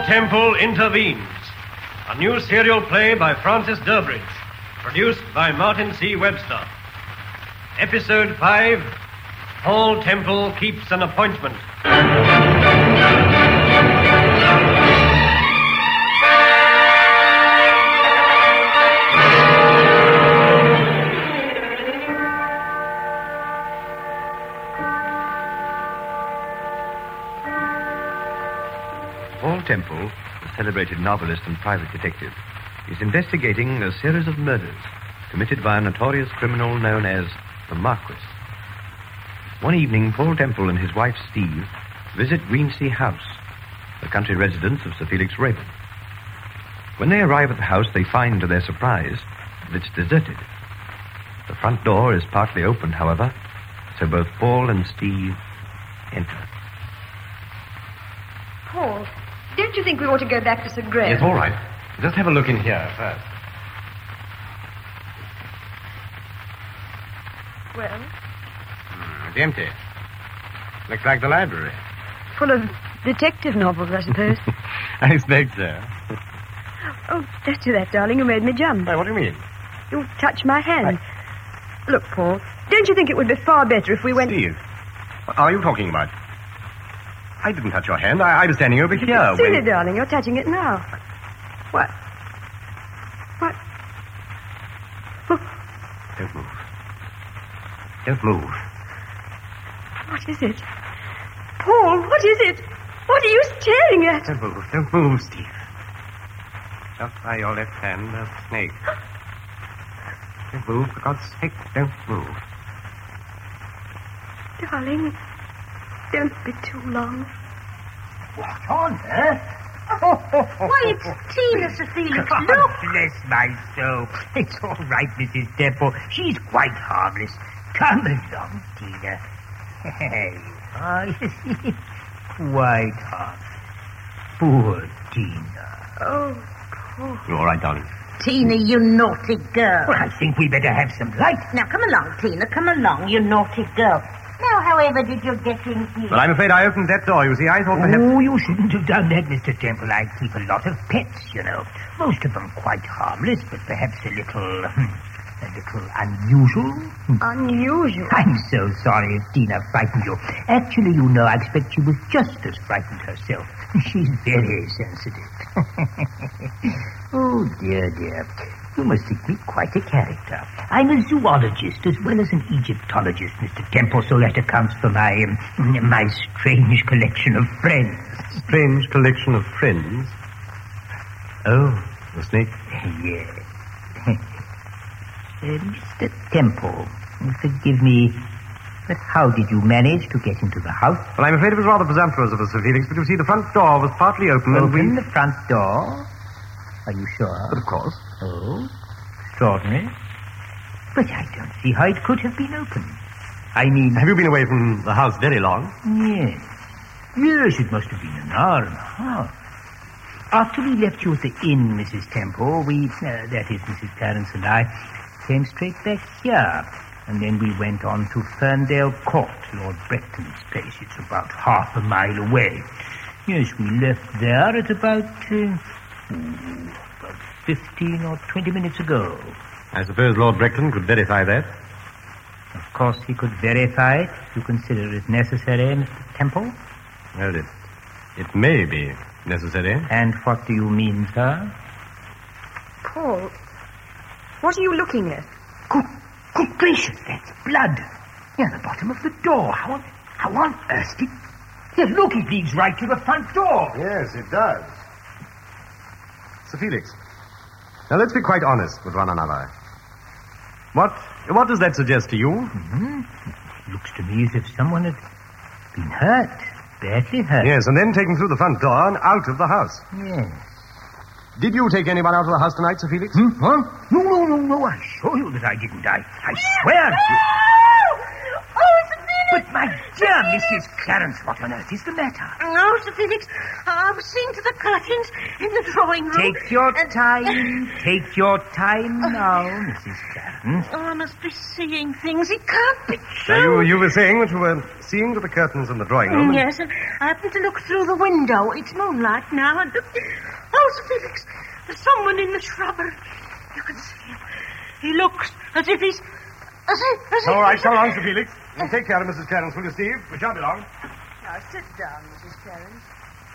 Paul Temple Intervenes, a new serial play by Francis Durbridge, produced by Martin C. Webster. Episode 5, Paul Temple Keeps an Appointment. Paul Temple, the celebrated novelist and private detective, is investigating a series of murders committed by a notorious criminal known as the Marquis. One evening, Paul Temple and his wife, Steve, visit Greensea House, the country residence of Sir Felix Raven. When they arrive at the house, they find, to their surprise, that it's deserted. The front door is partly open, however, so both Paul and Steve enter. Paul, don't you think we ought to go back to Sir Graham? Yes, all right. Just have a look in here first. Well? It's empty. Looks like the library. Full of detective novels, I suppose. I expect so. Oh, that's you, darling. You made me jump. Why, what do you mean? You touched my hand. Look, Paul, don't you think it would be far better if we went... Steve, what are you talking about? I didn't touch your hand. I was standing over here. Silly, darling. You're touching it now. What? What? Oh. Don't move. Don't move. What is it? Paul, what is it? What are you staring at? Don't move. Don't move, Steve. Just by your left hand, there's a snake. Don't move, for God's sake, don't move. Darling, don't be too long. What on earth? Why, it's Tina, Sir Felix. God Look. bless my soul. It's all right, Mrs. Temple. She's quite harmless. Come along, Tina. Hey, you see, quite harmless. Poor Tina. Oh, Paul. You all right, darling? Tina, you naughty girl. Well, I think we better have some light. Now, come along, Tina, come along, you naughty girl. Now, however did you get in here? Well, I'm afraid I opened that door, you see. I thought perhaps... Oh, you shouldn't have done that, Mr. Temple. I keep a lot of pets, you know. Most of them quite harmless, but perhaps a little unusual. Unusual? I'm so sorry if Tina frightened you. Actually, you know, I expect she was just as frightened herself. She's very sensitive. Oh, dear. You must think me quite a character. I'm a zoologist as well as an Egyptologist, Mr. Temple, so that accounts for my strange collection of friends. Strange collection of friends? Oh, the snake? Yes. Mr. Temple, forgive me, but how did you manage to get into the house? Well, I'm afraid it was rather presumptuous of us, Sir Felix, but you see, the front door was partly open Open the front door? Are you sure? But of course. Oh, extraordinary. But I don't see how it could have been opened. I mean... Have you been away from the house very long? Yes. Yes, it must have been an hour and a half. After we left you at the inn, Mrs. Temple, we, that is Mrs. Clarence and I, came straight back here. And then we went on to Ferndale Court, Lord Brecton's place. It's about half a mile away. Yes, we left there at about 15 or 20 minutes ago. I suppose Lord Brecton could verify that. Of course he could verify it. You consider it necessary, Mr. Temple? Well, it may be necessary. And what do you mean, sir? Paul, what are you looking at? Good gracious, that's blood. Near the bottom of the door. How on earth did... Here, look, it leads right to the front door. Yes, it does. Sir Felix, now let's be quite honest with one another. What does that suggest to you? Mm-hmm. It looks to me as if someone had been hurt. Badly hurt. Yes, and then taken through the front door and out of the house. Yes. Did you take anyone out of the house tonight, Sir Felix? Huh? No. I assure you that I didn't. I swear. Oh, Sir Felix! But, my dear Mrs. Clarence, what on earth is the matter? No, Sir Felix. I was seeing to the curtains in the drawing room. Take your time. Take your time now, Mrs. Clarence. Oh, I must be seeing things. It can't be true. Now, you were saying that you were seeing to the curtains in the drawing room. Yes, and I happened to look through the window. It's moonlight now, and... Oh, Sir Felix, there's someone in the shrubbery. You can see him. He looks as if he's... As if... All right, so long, Sir Felix. And take care of Mrs. Clarence, will you, Steve? We shan't be long. Now, sit down, Mrs. Clarence.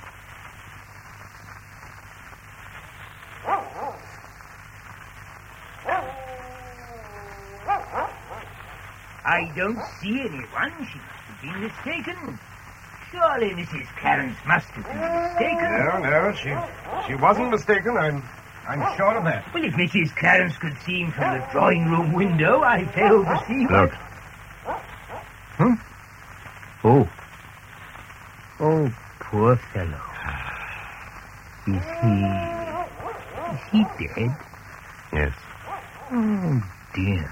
I don't see anyone. She must have been mistaken. Surely Mrs. Clarence must have been mistaken. No, she wasn't mistaken. I'm sure of that. Well, if Mrs. Clarence could see him from the drawing room window, I fail to see Look. Huh? Oh. Oh, poor fellow. Is he dead? Yes. Oh, dear.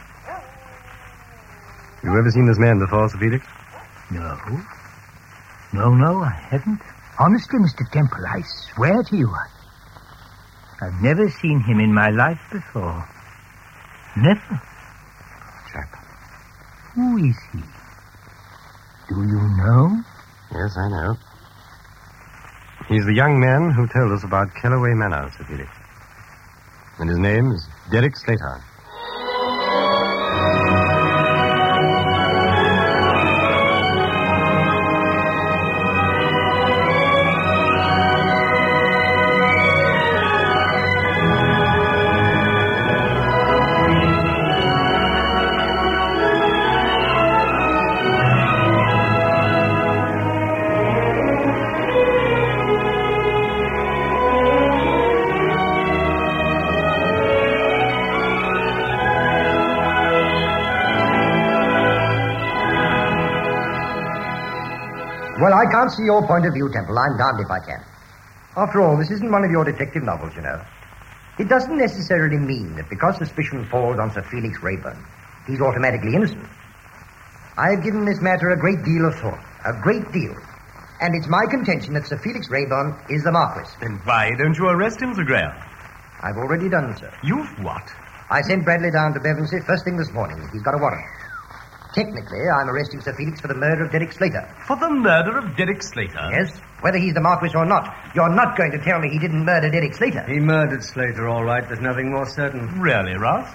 You ever seen this man before, Sir Felix? No. No, I haven't. Honestly, Mr. Temple, I swear to you, I've never seen him in my life before. Never. Chap. Who is he? Do you know? Yes, I know. He's the young man who told us about Kellaway Manor, Sir Felix. And his name is Derek Slater. Well, I can't see your point of view, Temple. I'm damned if I can. After all, this isn't one of your detective novels, you know. It doesn't necessarily mean that because suspicion falls on Sir Felix Rayburn, he's automatically innocent. I have given this matter a great deal of thought. A great deal. And it's my contention that Sir Felix Rayburn is the Marquis. Then why don't you arrest him, Sir Graham? I've already done, sir. You've what? I sent Bradley down to Bevensey first thing this morning. He's got a warrant. Technically, I'm arresting Sir Felix for the murder of Derek Slater. For the murder of Derek Slater? Yes, whether he's the Marquis or not. You're not going to tell me he didn't murder Derek Slater. He murdered Slater, all right. There's nothing more certain. Really, Ross?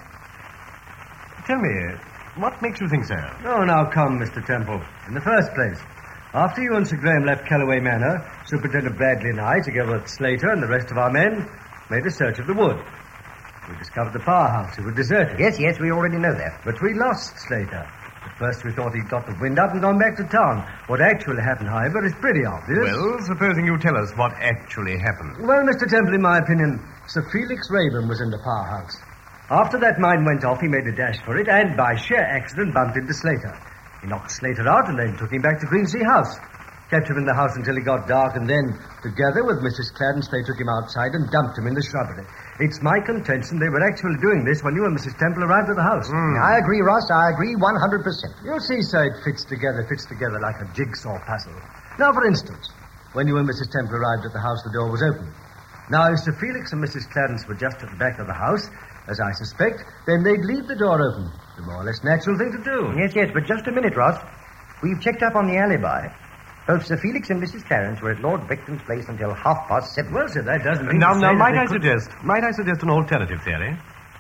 Tell me, what makes you think so? Oh, now come, Mr. Temple. In the first place, after you and Sir Graham left Kellaway Manor, Superintendent Bradley and I, together with Slater and the rest of our men, made a search of the wood. We discovered the powerhouse. It was deserted. Yes, we already know that. But we lost Slater. At first we thought he'd got the wind up and gone back to town. What actually happened, however, is pretty obvious. Well, supposing you tell us what actually happened. Well, Mr. Temple, in my opinion, Sir Felix Rayburn was in the powerhouse. After that mine went off, he made a dash for it and, by sheer accident, bumped into Slater. He knocked Slater out and then took him back to Greensea House. Kept him in the house until it got dark, and then, together with Mrs. Clarence, they took him outside and dumped him in the shrubbery. It's my contention they were actually doing this when you and Mrs. Temple arrived at the house. I agree, Ross. I agree 100%. You'll see, sir, it fits together like a jigsaw puzzle. Now, for instance, when you and Mrs. Temple arrived at the house, the door was open. Now, if Sir Felix and Mrs. Clarence were just at the back of the house, as I suspect, then they'd leave the door open. The more or less natural thing to do. Yes, but just a minute, Ross. We've checked up on the alibi. Both Sir Felix and Mrs. Clarence were at Lord Beckton's place until 7:30. Well, sir, that doesn't mean Now, to say that might they I could- suggest an alternative theory?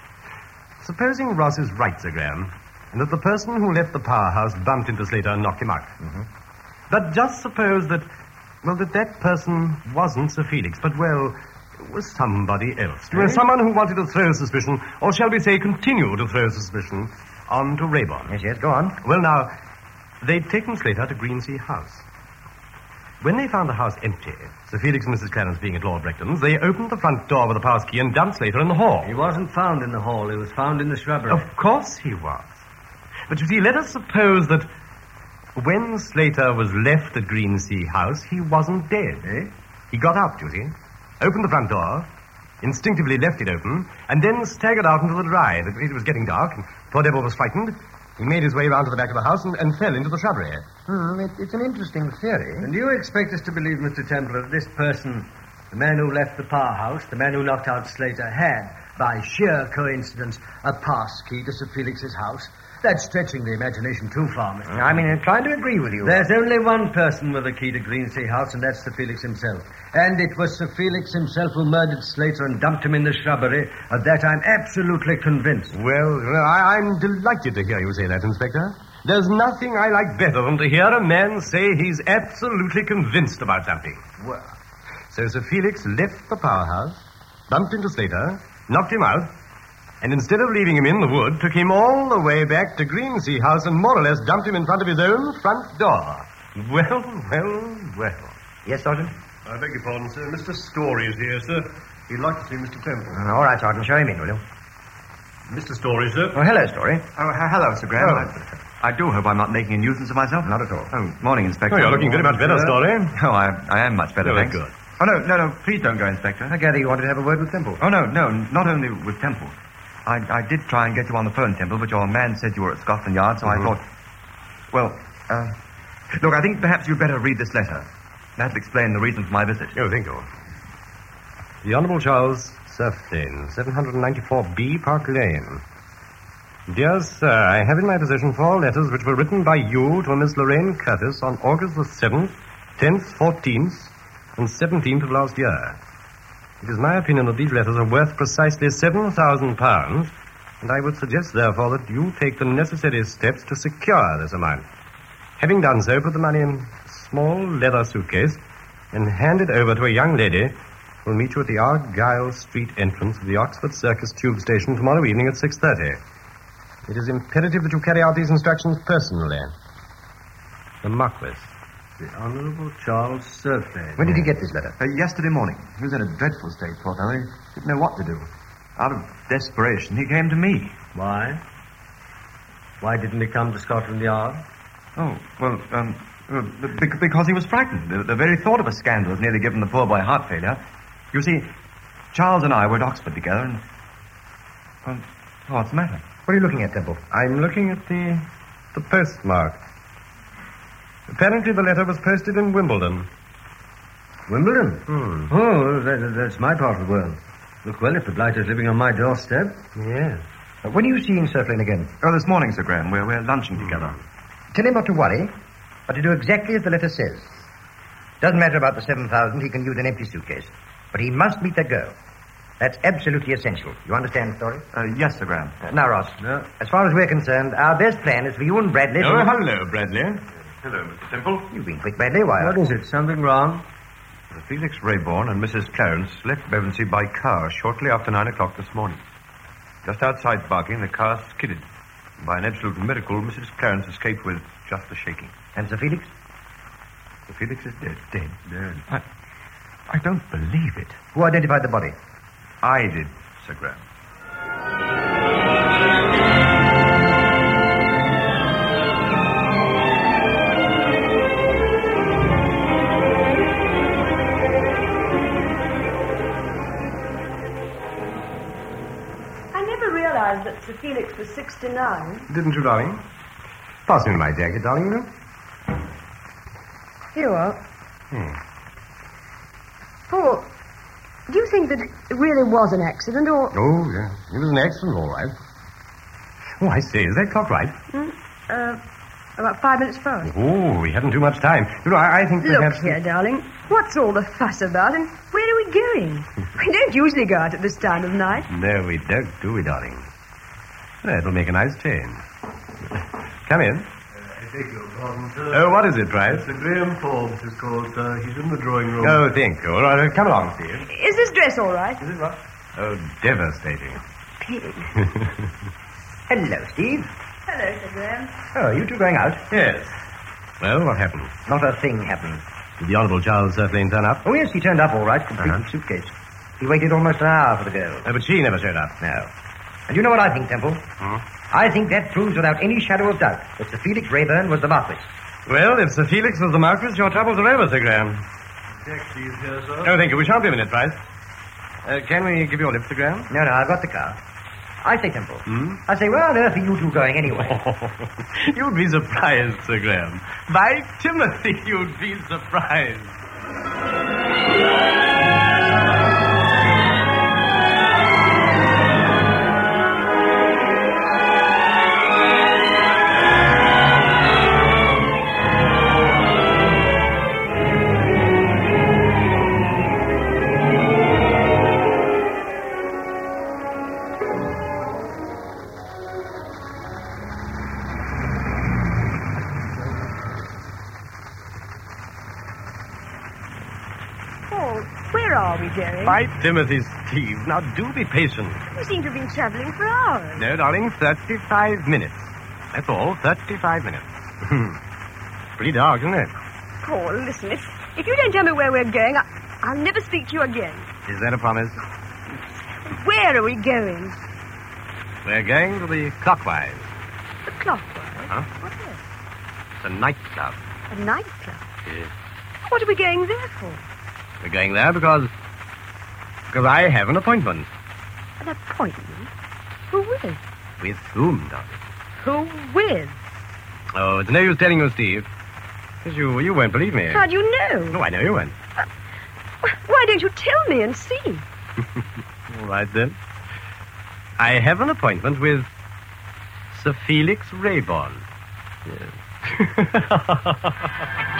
Supposing Ross is right, Sir Graham, and that the person who left the powerhouse bumped into Slater and knocked him out. Mm-hmm. But just suppose that that person wasn't Sir Felix, but, was somebody else. Someone who wanted to throw suspicion, or shall we say continue to throw suspicion, onto Rayburn. Yes, go on. Well, now, they'd taken Slater to Greensea House. When they found the house empty, Sir Felix and Mrs. Clarence being at Lord Bracton's, they opened the front door with a pass key and dumped Slater in the hall. He wasn't found in the hall. He was found in the shrubbery. Of course he was. But you see, let us suppose that when Slater was left at Greensea House, he wasn't dead. He got up, you see, opened the front door, instinctively left it open, and then staggered out into the drive. It was getting dark, and poor devil was frightened, He made his way round to the back of the house and fell into the shrubbery. It's an interesting theory. And you expect us to believe, Mr. Temple, that this person, the man who left the powerhouse, the man who knocked out Slater, had, by sheer coincidence, a pass key to Sir Felix's house? That's stretching the imagination too far, Mr. I'm inclined to agree with you. There's only one person with a key to Greensea House, and that's Sir Felix himself. And it was Sir Felix himself who murdered Slater and dumped him in the shrubbery. Of that I'm absolutely convinced. Well, I'm delighted to hear you say that, Inspector. There's nothing I like better than to hear a man say he's absolutely convinced about something. Well, So Sir Felix left the powerhouse, bumped into Slater, knocked him out, and instead of leaving him in the wood, took him all the way back to Greensea House and more or less dumped him in front of his own front door. Well. Yes, Sergeant? I beg your pardon, sir. Mr. Story is here, sir. He'd like to see Mr. Temple. All right, Sergeant. Show him in, will you? Mr. Story, sir. Oh, hello, Story. Oh, hello, Sir Graham. I do hope I'm not making a nuisance of myself. Not at all. Oh, morning, Inspector. Oh, you're looking very much better, Story. Oh, I am much better, Very thanks. good. Oh, no, please don't go, Inspector. I gather you wanted to have a word with Temple. Oh, no, not only with Temple. I did try and get you on the phone, Temple, but your man said you were at Scotland Yard, so I thought... Well, look, I think perhaps you'd better read this letter. That'll explain the reason for my visit. Oh, thank you. The Honourable Charles Surflane, 794B Park Lane. Dear Sir, I have in my possession 4 letters which were written by you to a Miss Lorraine Curtis on August the 7th, 10th, 14th, and 17th of last year. It is my opinion that these letters are worth precisely £7,000, and I would suggest, therefore, that you take the necessary steps to secure this amount. Having done so, put the money in a small leather suitcase and hand it over to a young lady who will meet you at the Argyle Street entrance of the Oxford Circus tube station tomorrow evening at 6:30. It is imperative that you carry out these instructions personally. The Marquis. The Honourable Charles Surflane. When did he get this letter? Yesterday morning. He was in a dreadful state, poor fellow. He didn't know what to do. Out of desperation, he came to me. Why? Why didn't he come to Scotland Yard? Oh, well, because he was frightened. The very thought of a scandal has nearly given the poor boy heart failure. You see, Charles and I were at Oxford together, and... Well, what's the matter? What are you looking at, Temple? I'm looking at the postmark. Apparently the letter was posted in Wimbledon. Wimbledon? Oh, that's my part of the world. Look, well, if the blighter's living on my doorstep. Yes. When are you seeing Surflane again? Oh, this morning, Sir Graham. We're lunching together. Tell him not to worry, but to do exactly as the letter says. Doesn't matter about the 7,000. He can use an empty suitcase. But he must meet that girl. That's absolutely essential. You understand the story? Yes, Sir Graham. Now, Ross, as far as we're concerned, our best plan is for you and Bradley to... Oh, hello, Bradley. Hello, Mr. Temple. You've been quick, Bradley. Why? What is it? Something wrong? Felix Rayborn and Mrs. Clarence left Bevensey by car shortly after 9 o'clock this morning. Just outside Barking, the car skidded. By an absolute miracle, Mrs. Clarence escaped with just a shaking. And Sir Felix? Sir Felix is dead. Dead? I don't believe it. Who identified the body? I did, Sir Graham. That Sir Felix was 69. Didn't you, darling? Pass me my jacket, darling, you know. Here you are. Paul, do you think that it really was an accident, or... Oh, yeah. It was an accident, all right. Oh, I say, is that clock right? About 5 minutes past. Oh, we haven't too much time. You know, I think perhaps... Look here, darling. What's all the fuss about, and where are we going? We don't usually go out at this time of night. No, we don't, do we, darling? That'll make a nice change. Come in. I beg your pardon, sir. Oh, what is it, Bryce? Sir Graham Forbes is called, sir. He's in the drawing room. Oh, thank you. All right, come along, Steve. Is this dress all right? Is it what? Oh, devastating. Pig. Hello, Steve. Hello, Sir Graham. Oh, you two going out? Yes. Well, what happened? Not a thing happened. Did the Honourable Charles Surflane turn up? Oh, yes, he turned up all right, complete with suitcase. He waited almost an hour for the girl. Oh, but she never showed up. No. And you know what I think, Temple? I think that proves without any shadow of doubt that Sir Felix Rayburn was the Marquis. Well, if Sir Felix was the Marquis, your troubles are over, Sir Graham. Taxi is here, sir. Oh, thank you. We shan't be a minute, Bryce. Can we give you a lift, Sir Graham? No, I've got the car. I say, Temple. I say, where on earth are you two going anyway? You'd be surprised, Sir Graham. By Timothy, you'd be surprised. Where are we going? By Timothy, Steve. Now, do be patient. You seem to have been traveling for hours. No, darling, 35 minutes. That's all, 35 minutes. Pretty dark, isn't it? Paul, listen, if you don't tell me where we're going, I'll never speak to you again. Is that a promise? Where are we going? We're going to the Clockwise. The Clockwise? Huh? What's that? It's a nightclub. A nightclub? Yes. What are we going there for? We're going there because I have an appointment. An appointment? Who with? With whom, darling? Who with? Oh, it's no use telling you, Steve. Because you won't believe me. How do you know? No, I know you won't. Why don't you tell me and see? All right, then. I have an appointment with Sir Felix Rayborn. Yes.